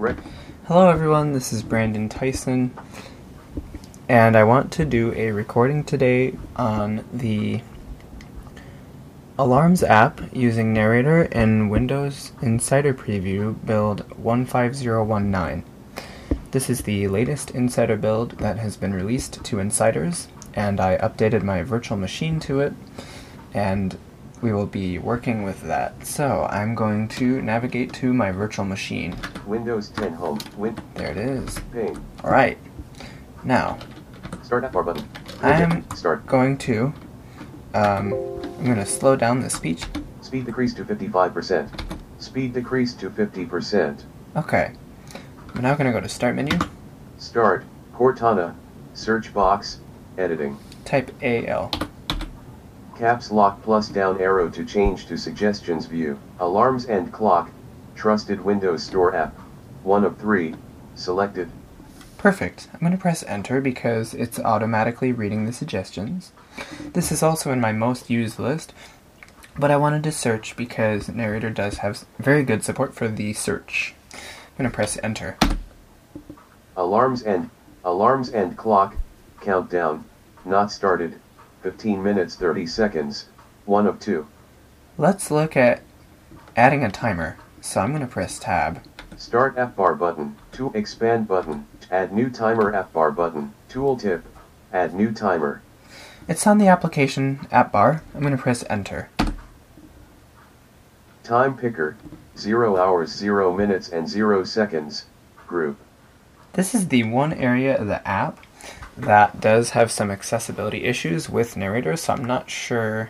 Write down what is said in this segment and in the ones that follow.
Hello everyone, this is Brandon Tyson, and I want to do a recording today on the Alarms app using Narrator in Windows Insider Preview build 15019. This is the latest Insider build that has been released to insiders, and I updated my virtual machine to it, and we will be working with that. So I'm going to navigate to my virtual machine. Windows 10 Home. There it is. Pane. Alright. Now, Start app bar button. I'm Start. going to slow down the speech. Speed decreased to 55%. Speed decreased to 50%. Okay. I'm now going to go to Start menu. Start. Cortana. Search box. Editing. Type AL. Caps lock plus down arrow to change to suggestions view. Alarms and clock. Trusted Windows Store app. 1 of 3. Selected. Perfect. I'm going to press enter because it's automatically reading the suggestions. This is also in my most used list, but I wanted to search because Narrator does have very good support for the search. I'm going to press enter. Alarms and clock. Countdown. Not started. 15 minutes 30 seconds. 1 of 2. Let's look at adding a timer. So I'm going to press tab. Start app bar button. To expand button. Add new timer app bar button. Tooltip. Add new timer. It's on the application app bar. I'm going to press enter. Time picker. 0 hours 0 minutes and 0 seconds. Group. This is the one area of the app that does have some accessibility issues with Narrator, so I'm not sure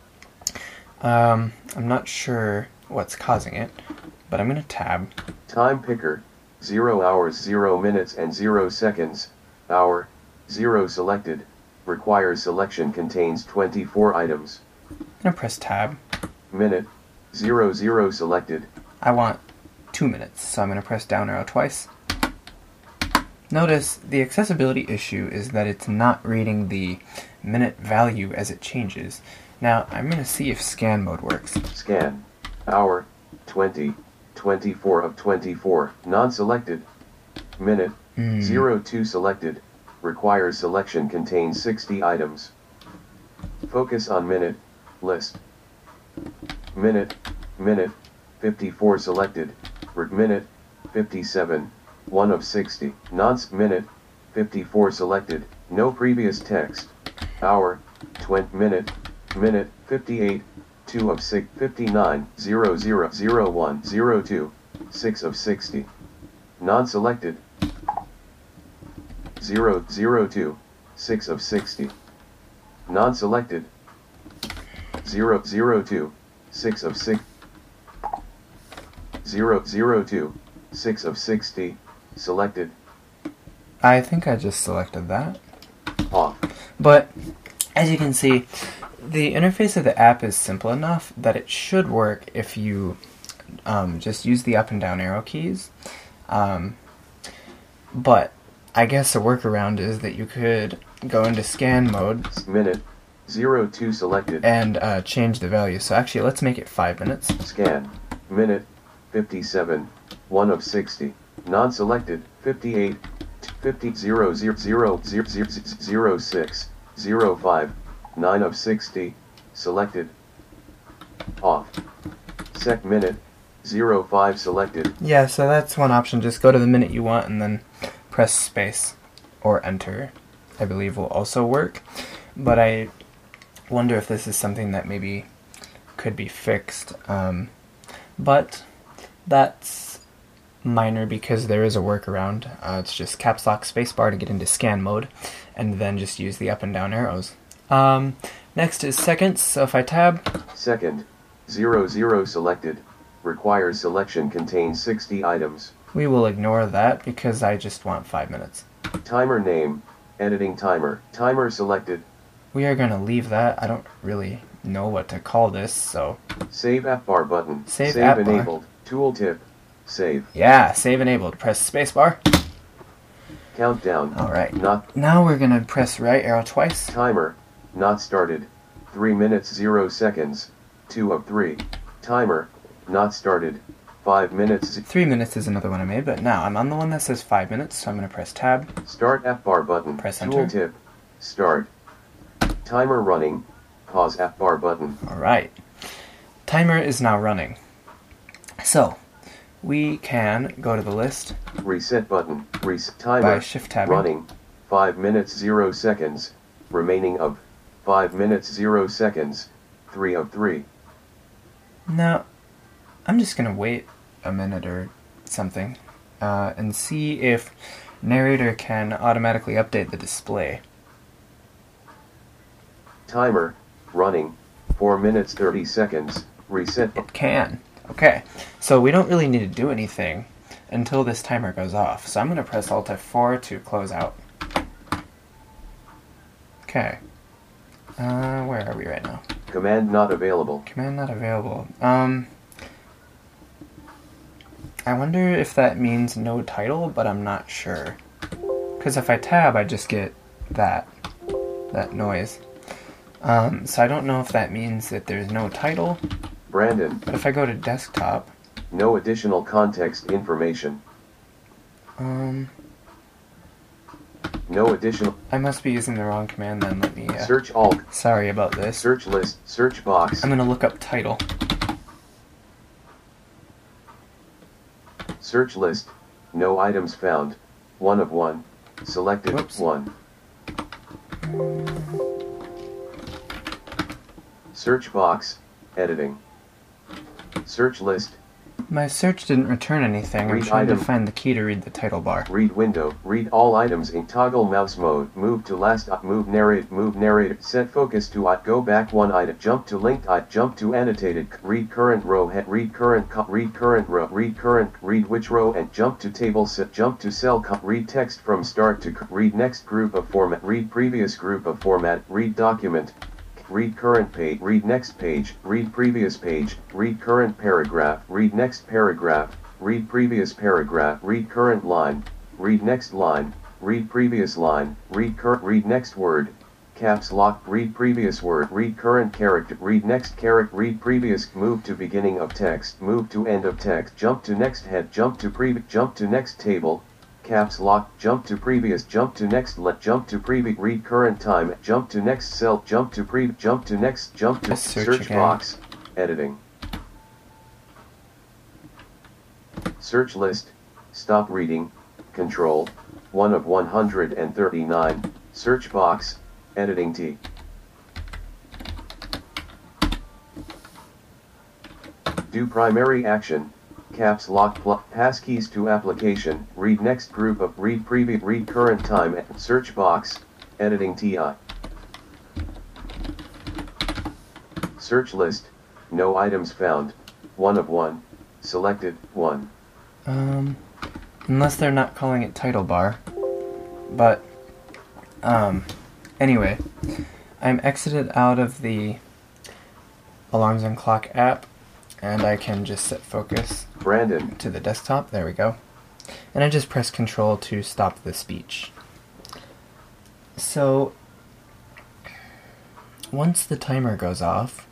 what's causing it, but I'm going to tab. Time picker. 0 hours 0 minutes and 0 seconds. Hour. 0 selected. Requires selection contains 24 items. I'm going to press tab. Minute. 0 selected. I want 2 minutes, so I'm going to press down arrow twice. Notice the accessibility issue is that it's not reading the minute value as it changes. Now, I'm going to see if scan mode works. Scan. Hour. 20. 24 of 24. Non-selected. Minute. 02 selected. Requires selection contains 60 items. Focus on minute. List. Minute. 54 selected. Minute. 57. 1 of 60. Minute. 54 selected. No previous text. Hour. 20 minute. 58. 2 of 6. 59. 0 1 2. 6 of 60. Non-selected. 0 2. 6 of 60. Non-selected. 0 2. 6 of 6. 0 2. 6 of 60. Selected. I think I just selected that. Off. But, as you can see, the interface of the app is simple enough that it should work if you just use the up and down arrow keys. But I guess a workaround is that you could go into scan mode. Minute. 02 selected. And change the value. So actually, let's make it 5 minutes. Scan. Minute. 57. 1 of 60. Non-selected. 58. 50. 0 0 0 0 0 6. 0 5. 9 of 60. Selected. Off. Minute. 05 selected. Yeah, so that's one option. Just go to the minute you want and then press space or enter. I believe will also work. But I wonder if this is something that maybe could be fixed. But that's minor because there is a workaround. It's just caps lock spacebar to get into scan mode and then just use the up and down arrows. Next is seconds, so if I tab. Second. 0 selected. Requires selection contains 60 items. We will ignore that because I just want 5 minutes. Timer name. Editing timer. Timer selected. We are going to leave that. I don't really know what to call this, so. Save app bar button. Save app bar. Enabled. Tooltip. Save. Yeah, save enabled. Press spacebar. Countdown. Alright. Not. Now we're going to press right arrow twice. Timer. Not started. 3 minutes 0 seconds. 2 of 3. Timer. Not started. 5 minutes. 3 minutes is another one I made, but now I'm on the one that says 5 minutes, so I'm going to press tab. Start F bar button. Press enter. Tooltip. Start. Timer running. Pause F bar button. Alright. Timer is now running. So, we can go to the list. Reset button. Reset timer. By shift tabbing. Running. 5 minutes 0 seconds. Remaining of 5 minutes 0 seconds. 3 of 3. Now, I'm just going to wait a minute or something and see if narrator can automatically update the display. Timer. Running. 4 minutes 30 seconds. Reset. It can. Okay, so we don't really need to do anything until this timer goes off. So I'm going to press Alt F4 to close out. Okay. Where are we right now? Command not available. Command not available. I wonder if that means no title, but I'm not sure. Because if I tab, I just get that noise. So I don't know if that means that there's no title. Brandon. But if I go to desktop... No additional context information. No additional... I must be using the wrong command then. Let me... Search all. Sorry about this. Search list. Search box. I'm going to look up title. Search list. No items found. 1 of 1. Selected. Whoops. 1. Search box. Editing. Search list. My search didn't return anything. I'm Read trying item. to find the key to read the title bar. Read window. Read all items in toggle mouse mode. Move to last. Move narrate. Move narrate. Set focus to go back 1 item. Jump to linked item. Jump to annotated. Read current row. Read current. Read current row. Read current. Read which row and jump to table. Set. Jump to cell. Read text from start to. Read next group of format. Read previous group of format. Read document. Read current page, read next page, read previous page, read current paragraph, read next paragraph, read previous paragraph, read current line, read next line, read previous line, read next word, caps lock, read previous word, read current character, read next character, read previous, move to beginning of text, move to end of text, jump to next head, jump to next table, caps lock, jump to previous, jump to next, jump to previous, read current time, jump to next cell, jump to next, jump to search box, editing. Search list, stop reading, control, 1 of 139, search box, editing T. Do primary action. Caps lock passkeys to application, read next group of read previous, read current time, search box, editing TI. Search list, no items found, 1 of 1, selected, 1. Unless they're not calling it title bar. But, anyway, I'm exited out of the Alarms and Clock app. And I can just set focus Brandon to the desktop. There we go. And I just press Control to stop the speech. So, once the timer goes off,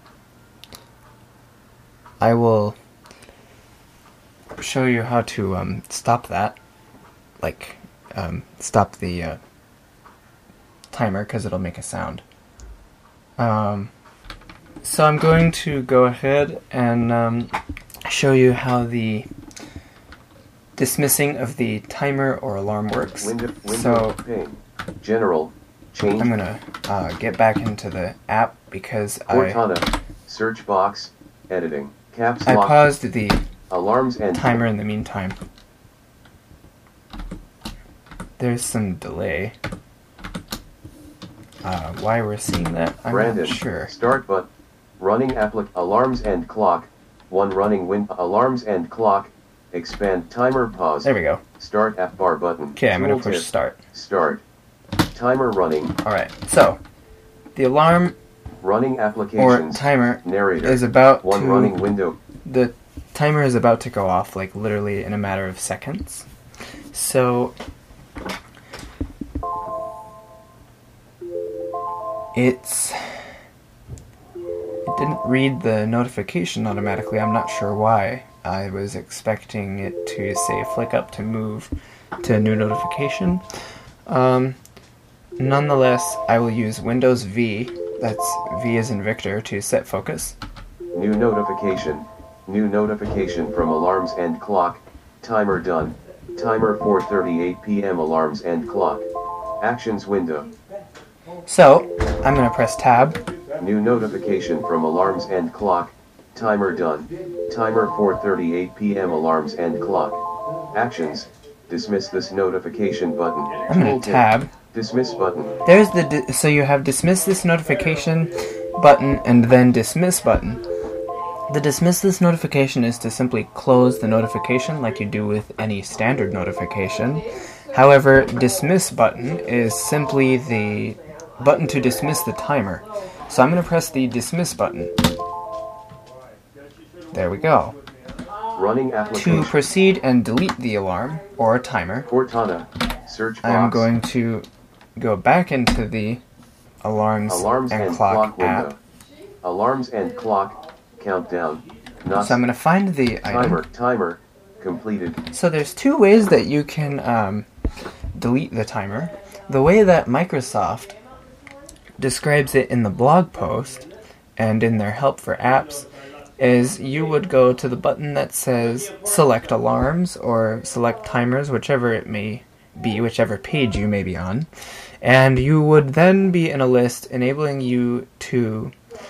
I will show you how to stop that. Like, stop the timer, because it'll make a sound. So I'm going to go ahead and show you how the dismissing of the timer or alarm works. Window pane. General. Change. I'm going to get back into the app because Cortana. Search box. Editing. Caps I lock. paused the alarms and timer in the meantime. There's some delay. Why we're seeing that, I'm Brandon, not sure. Start but running alarms and clock. 1 running alarms and clock. Expand timer pause. There we go. Start F bar button. Okay, I'm going to push Tooltip. start. Start. Timer running. Alright, so the alarm Running or applications. timer Narrator. is about 1 to... running window. The timer is about to go off, like literally in a matter of seconds. So it didn't read the notification automatically. I'm not sure why. I was expecting it to say flick up to move to new notification. Nonetheless, I will use Windows V, that's V as in Victor, to set focus. New notification. New notification from alarms and clock. Timer done. Timer 4:38 p.m. alarms and clock. Actions window. So, I'm going to press tab. New notification from alarms and clock. Timer done. Timer 4:38 p.m. alarms and clock. Actions. Dismiss this notification button. I'm going to tab. Dismiss button. There's so you have dismiss this notification button and then dismiss button. The dismiss this notification is to simply close the notification like you do with any standard notification. However, dismiss button is simply the button to dismiss the timer. So I'm going to press the dismiss button. There we go. Running application. To proceed and delete the alarm or timer, Cortana. Search box. I'm going to go back into the alarms and clock app. Window. Alarms and clock. Countdown. Not So I'm going to find the item. Timer. Completed. So there's two ways that you can delete the timer. The way that Microsoft describes it in the blog post and in their help for apps is you would go to the button that says select alarms or select timers, whichever it may be, whichever page you may be on, and you would then be in a list enabling you to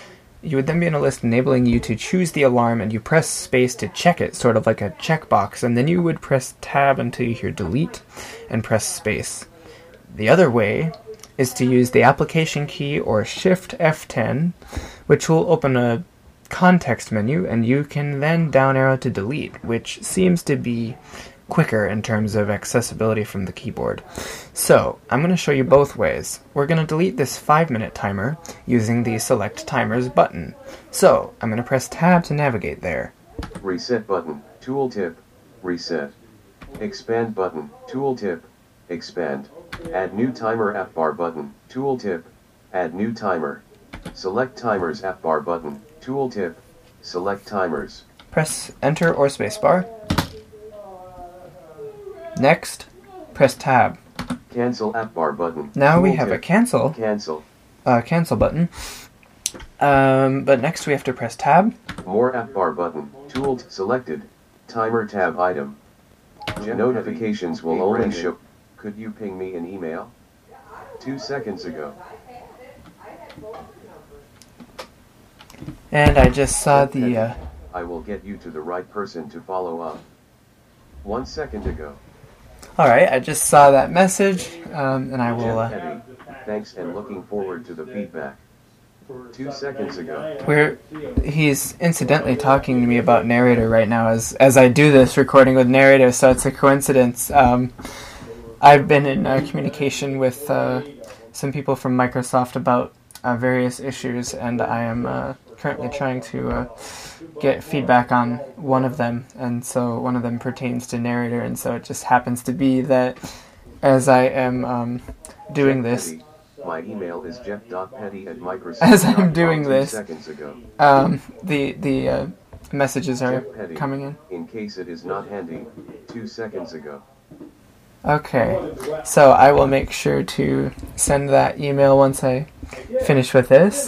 choose the alarm, and you press space to check it, sort of like a checkbox, and then you would press tab until you hear delete and press space. The other way is to use the application key or Shift F10, which will open a context menu, and you can then down arrow to delete, which seems to be quicker in terms of accessibility from the keyboard. So, I'm going to show you both ways. We're going to delete this 5-minute timer using the Select Timers button. So, I'm going to press tab to navigate there. Reset button. Tooltip. Reset. Expand button. Tooltip. Expand. Add new timer app bar button. Tooltip. Add new timer. Select timers app bar button. Tooltip. Select timers. Press enter or spacebar. Next, press tab. Cancel app bar button. Now we have a cancel button. But next we have to press tab. More app bar button. Tool selected. Timer tab item. Notifications will only show. Could you ping me an email? 2 seconds ago. And I just saw the... I will get you to the right person to follow up. 1 second ago. Alright, I just saw that message, and I will... Thanks and looking forward to the feedback. 2 seconds ago. He's incidentally talking to me about Narrator right now as I do this recording with Narrator, so it's a coincidence. I've been in communication with some people from Microsoft about various issues, and I am currently trying to get feedback on one of them, and so one of them pertains to Narrator, and so it just happens to be that as I am doing this... My email is jeff.petty@microsoft.com. As I'm doing this, seconds ago. the messages are coming in. In case it is not handy, 2 seconds ago. Okay, so I will make sure to send that email once I finish with this.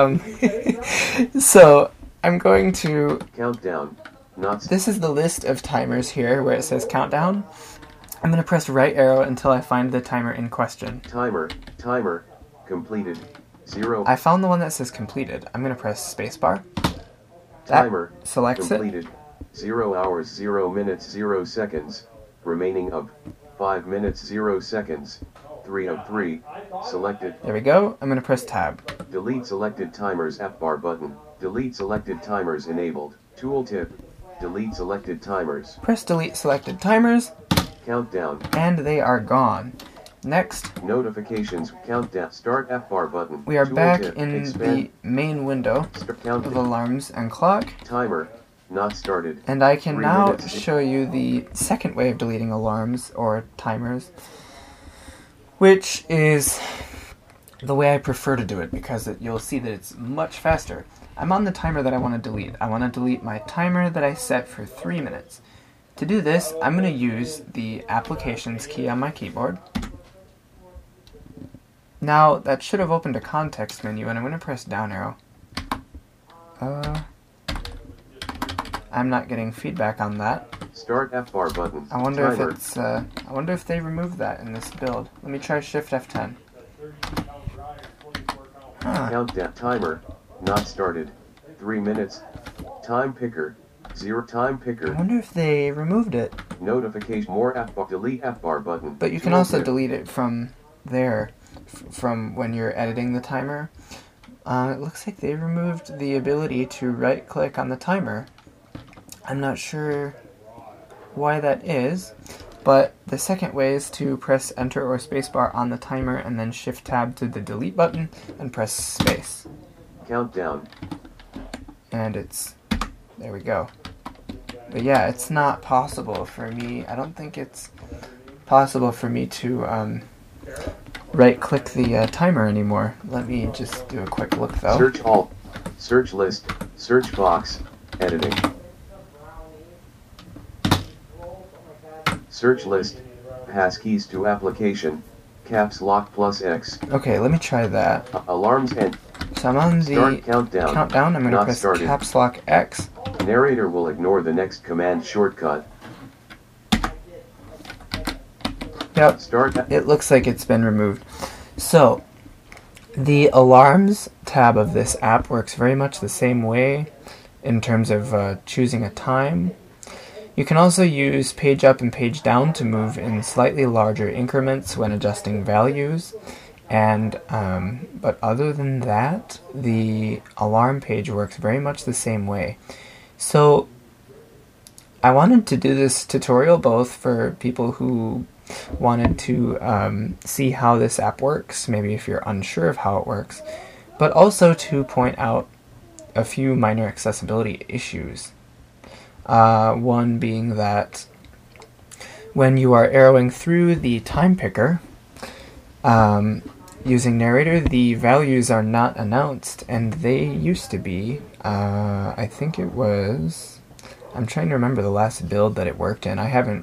So I'm going to... Countdown. This is the list of timers here where it says countdown. I'm going to press right arrow until I find the timer in question. Timer, completed, 0. I found the one that says completed. I'm going to press spacebar. Timer, selects completed, 0 hours, 0 minutes, 0 seconds, remaining of 5 minutes, 0 seconds, 3 of 3, selected. There we go. I'm going to press tab. Delete selected timers app bar button. Delete selected timers enabled. Tooltip. Delete selected timers. Press delete selected timers. Countdown. And they are gone. Next. Notifications. Countdown. Start app bar button. We are back in the main window of alarms and clock. Timer. Not started. And I can now show you the second way of deleting alarms or timers, which is the way I prefer to do it because you'll see that it's much faster. I'm on the timer that I want to delete. I want to delete my timer that I set for 3 minutes. To do this, I'm going to use the Applications key on my keyboard. Now, that should have opened a context menu, and I'm going to press down arrow. I'm not getting feedback on that. Start F-bar button. I wonder Timer. if it's, I wonder if they removed that in this build. Let me try Shift F10. Huh. Countdown timer. Not started. 3 minutes. Time picker. 0 time I picker. wonder if they removed it. Notification. More F-bar. Delete F-bar button. But you can also delete it from there, from when you're editing the timer. It looks like they removed the ability to right-click on the timer. I'm not sure why that is, but the second way is to press Enter or Spacebar on the timer and then Shift-Tab to the delete button and press space. Countdown. And it's... there we go. But yeah, it's not possible for me. I don't think it's possible for me to right-click the timer anymore. Let me just do a quick look, though. Search all. Search list. Search box. Editing. Search list. Passkeys to application. Caps lock plus X. Okay, let me try that. Alarms and So I'm on the start countdown. I'm going to Not press started. Caps Lock X. Narrator will ignore the next command shortcut. Yep, Start. it looks like it's been removed. So, the Alarms tab of this app works very much the same way in terms of choosing a time. You can also use page up and page down to move in slightly larger increments when adjusting values. And but other than that, the alarm page works very much the same way. So I wanted to do this tutorial both for people who wanted to see how this app works, maybe if you're unsure of how it works, but also to point out a few minor accessibility issues. One being that when you are arrowing through the time picker, using narrator, the values are not announced, and they used to be. I think it was... I'm trying to remember the last build that it worked in. I haven't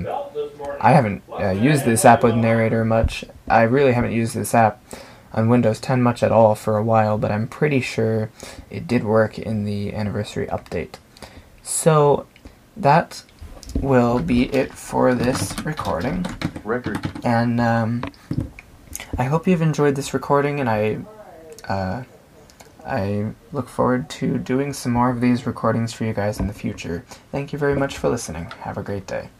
used this app with narrator much. I really haven't used this app on Windows 10 much at all for a while, but I'm pretty sure it did work in the anniversary update. So that will be it for this recording. Record. And I hope you've enjoyed this recording, and I look forward to doing some more of these recordings for you guys in the future. Thank you very much for listening. Have a great day.